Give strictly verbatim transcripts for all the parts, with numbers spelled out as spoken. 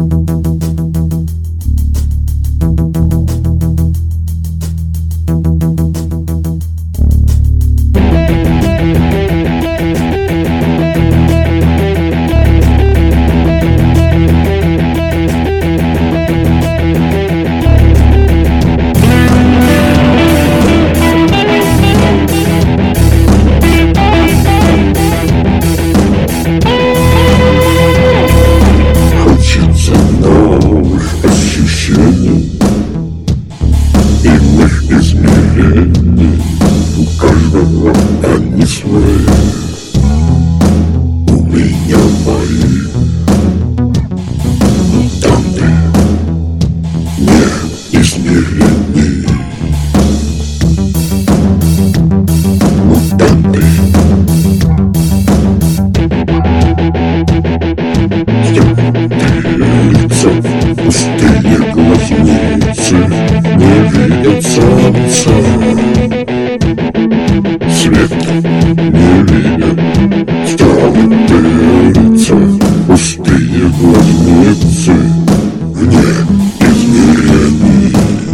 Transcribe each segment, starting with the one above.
измерений, у каждого они свои, у меня мои. Мутанты неизмерены, мутанты. Лица, пустые глазницы не видят солнца, свет не видят. Странные лица, пустые глазницы вне измерений,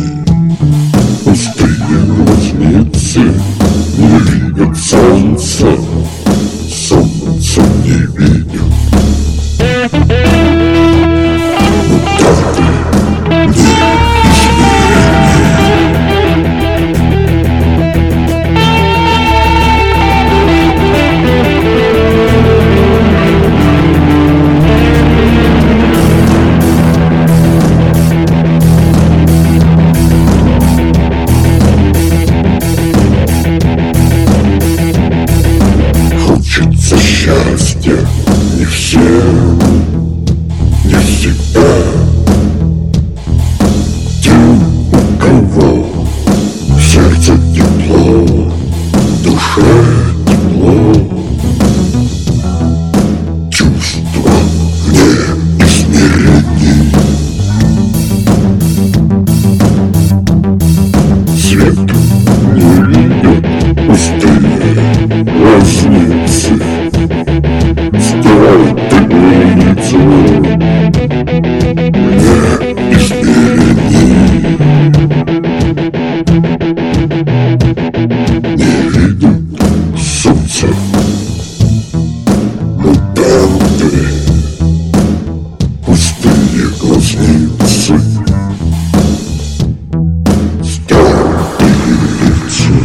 пустые глазницы не видят солнца, солнца не видят. Хочется счастья не всем, не всегда. Тем, у кого в сердце тепло, в душе тепло, чувства вне измерений. Свет не видят пустые глазницы, стертые лицо вне измерений. Не видят солнца мутанты, пустые глазницы, стертые лица.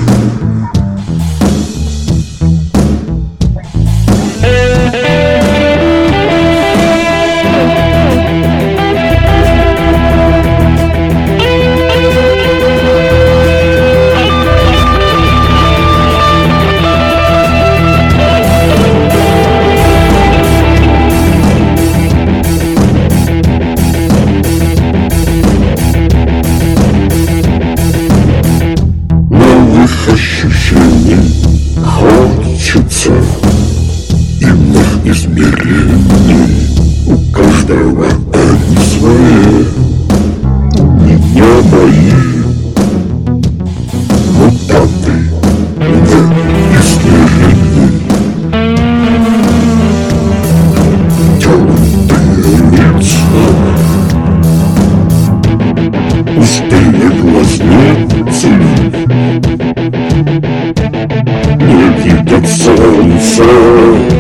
Ощущений хочется, иных измерений, у каждого они свои, у меня мои. Мутанты вне измерений, темные лица, пустые глазницы не видят солнца.